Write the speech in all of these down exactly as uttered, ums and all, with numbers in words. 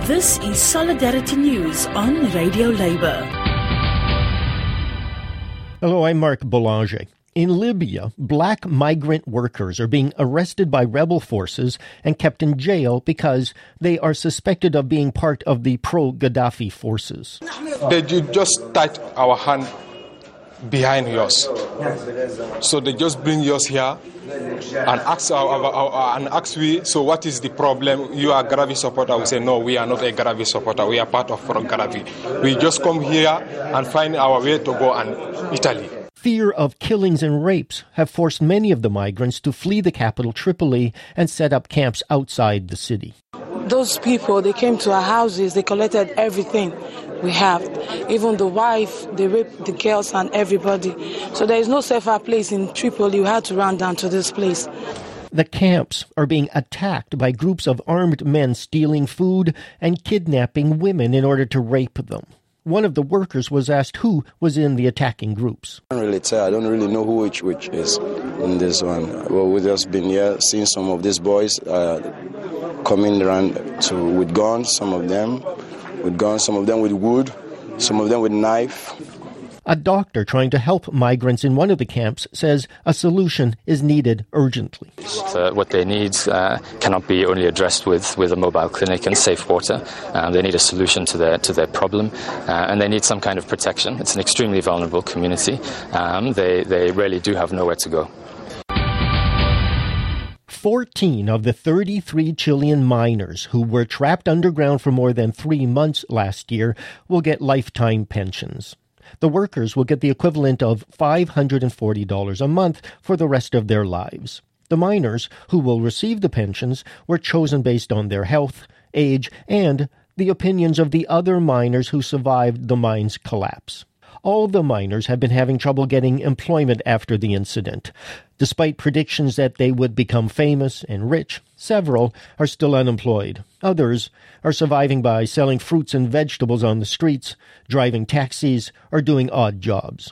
This is Solidarity News on Radio Labour. Hello, I'm Mark Boulanger. In Libya, black migrant workers are being arrested by rebel forces and kept in jail because they are suspected of being part of the pro-Gaddafi forces. They just tied our hand behind yours. So they just bring yours here and ask our, our, our, and ask we, so what is the problem? You are a Gaddafi supporter. We say, no, we are not a Gaddafi supporter. We are part of Gaddafi. We just come here and find our way to go and Italy. Fear of killings and rapes have forced many of the migrants to flee the capital, Tripoli, and set up camps outside the city. Those people, they came to our houses, they collected everything we have. Even the wife, they raped the girls and everybody. So there is no safer place in Tripoli. We had to run down to this place. The camps are being attacked by groups of armed men stealing food and kidnapping women in order to rape them. One of the workers was asked who was in the attacking groups. I don't really tell. I don't really know who which which is in this one. Well, we've just been here seeing some of these boys uh, coming around to with guns. Some of them with guns, some of them with wood, some of them with knife. A doctor trying to help migrants in one of the camps says a solution is needed urgently. So what they need uh, cannot be only addressed with, with a mobile clinic and safe water. Um, they need a solution to their to their problem, uh, and they need some kind of protection. It's an extremely vulnerable community. Um, they, they really do have nowhere to go. fourteen of the thirty-three Chilean miners who were trapped underground for more than three months last year will get lifetime pensions. The workers will get the equivalent of five hundred forty dollars a month for the rest of their lives. The miners who will receive the pensions were chosen based on their health, age, and the opinions of the other miners who survived the mine's collapse. All the miners have been having trouble getting employment after the incident. Despite predictions that they would become famous and rich, several are still unemployed. Others are surviving by selling fruits and vegetables on the streets, driving taxis, or doing odd jobs.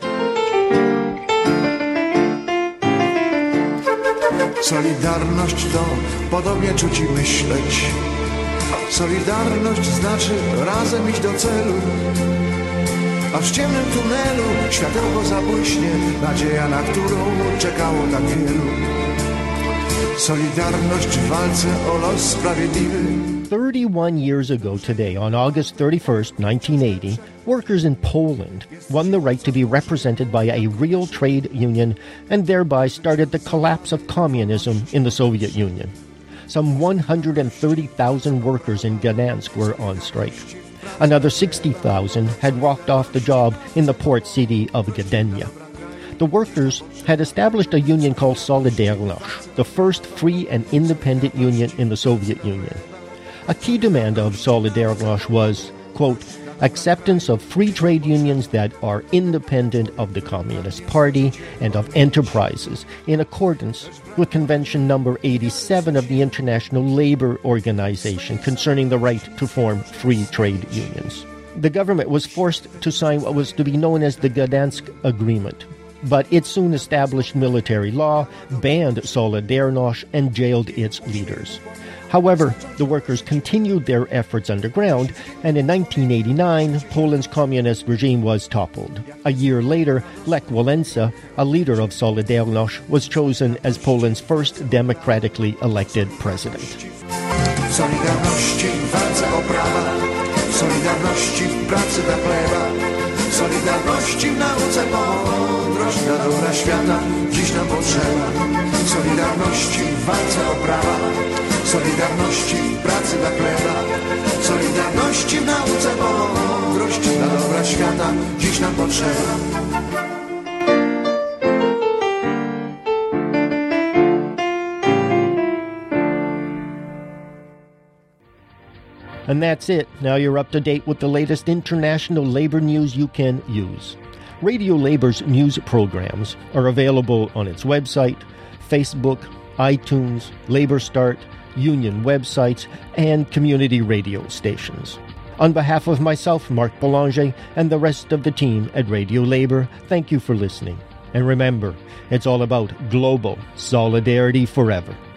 Solidarność to podobnie czuć i myśleć. Solidarność znaczy razem iść do celu. A w ciemnym tunelu światełko zabłyśnie, nadzieja, na którą czekało tak wielu. Solidarność w walce o los sprawiedliwy. thirty-one years ago today, on August thirty-first, nineteen eighty, workers in Poland won the right to be represented by a real trade union and thereby started the collapse of communism in the Soviet Union. Some one hundred thirty thousand workers in Gdansk were on strike. Another sixty thousand had walked off the job in the port city of Gdynia. The workers had established a union called Solidarność, the first free and independent union in the Soviet Union. A key demand of Solidarność was, quote, acceptance of free trade unions that are independent of the Communist Party and of enterprises, in accordance with Convention number eighty-seven of the International Labour Organization concerning the right to form free trade unions. The government was forced to sign what was to be known as the Gdansk Agreement, but it soon established military law, banned Solidarność, and jailed its leaders. However, the workers continued their efforts underground, and in nineteen eighty-nine, Poland's communist regime was toppled. A year later, Lech Walesa, a leader of Solidarność, was chosen as Poland's first democratically elected president. Solidarności w walce o prawa, Solidarności w pracy dla chleba, Solidarności w nauce mądrość dla dobra świata dziś nam potrzeba. Solidarności w walce o prawa, Solidarności w pracy dla chleba, Solidarności w nauce mądrość dla dobra świata dziś nam potrzeba. And that's it. Now you're up to date with the latest international labor news you can use. Radio Labor's news programs are available on its website, Facebook, iTunes, Labor Start, union websites, and community radio stations. On behalf of myself, Mark Boulanger, and the rest of the team at Radio Labor, thank you for listening. And remember, it's all about global solidarity forever.